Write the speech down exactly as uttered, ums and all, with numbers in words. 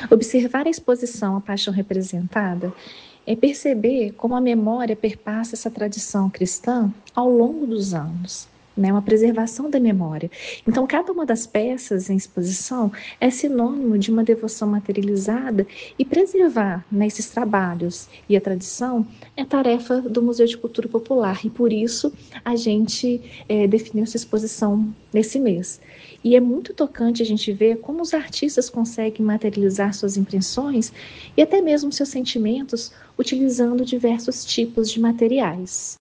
Observar a exposição à paixão representada é perceber como a memória perpassa essa tradição cristã ao longo dos anos, né? Uma preservação da memória. Então, cada uma das peças em exposição é sinônimo de uma devoção materializada e preservar, né, esses trabalhos e a tradição é tarefa do Museu de Cultura Popular e por isso a gente é, definiu essa exposição nesse mês. E é muito tocante a gente ver como os artistas conseguem materializar suas impressões e até mesmo seus sentimentos utilizando diversos tipos de materiais.